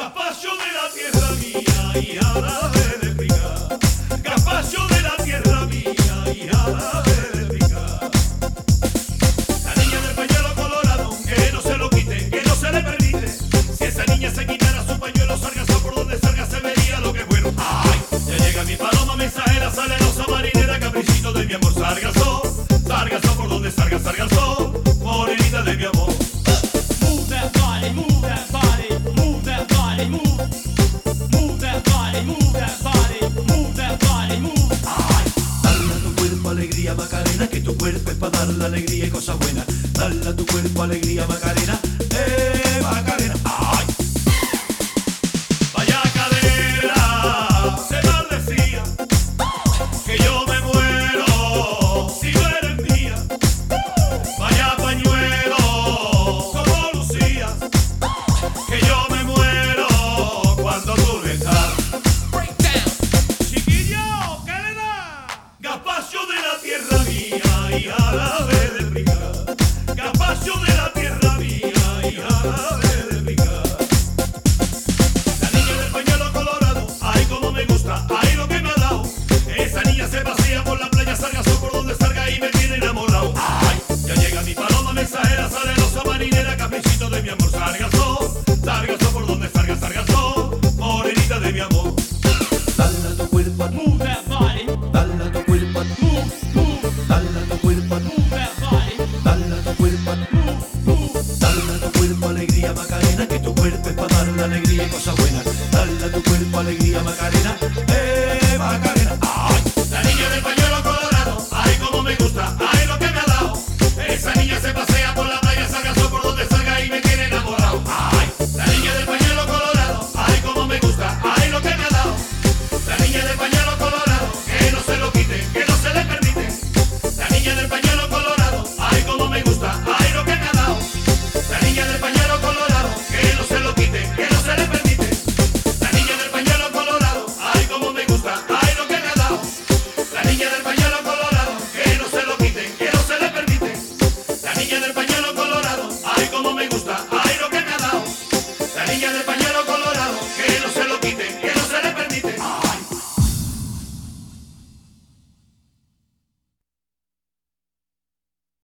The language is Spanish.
Gazpacho de la tierra mía y árabe de picar. Gazpacho de la tierra mía y árabe de picar. La niña del pañuelo colorado, que no se lo quite, que no se le permite. Si esa niña se quitara su pañuelo, sargazo por donde salga se vería lo que es bueno. ¡Ay! Ya llega mi paloma mensajera, salerosa marinera, caprichito de mi amor, sargazo. Sargazo por donde salga, sargazo, morenita de mi amor. Move that body, move that body, move that body, move. Move that body, move that body, move that body, move. Ay, dale a tu cuerpo alegría Macarena, que tu cuerpo es para darle alegría y cosas buenas. Dale a tu cuerpo alegría Macarena, Macarena. Ay, vaya cadera, se maldecía, que yo me muero si no eres mía. Vaya pañuelo como Lucía, que yo me muero cuando tú no estás. Chiquillo, ¿qué le da? Gazpacho de la tierra mía y árabe de picar. Gazpacho de la tierra mía y árabe de picar. La niña del pañuelo colorado, ay como me gusta, ay lo que me ha dado. Esa niña se pasea por la playa, sargazo por donde salga y me tiene enamorado. Ay, ya llega mi paloma mensajera, salerosa marinera, caprichito de mi amor, sargazo. Sargazo por donde salga, sargazo, morenita de mi amor. Dale a tu cuerpo, Move that body, dale a tu cuerpo, move, move, dale a tu cuerpo, move that body, dale a tu cuerpo, move, move. dale a tu cuerpo alegría Macarena, que tu cuerpo es para darle alegría y cosas buenas. Dale a tu cuerpo alegría Macarena, Macarena.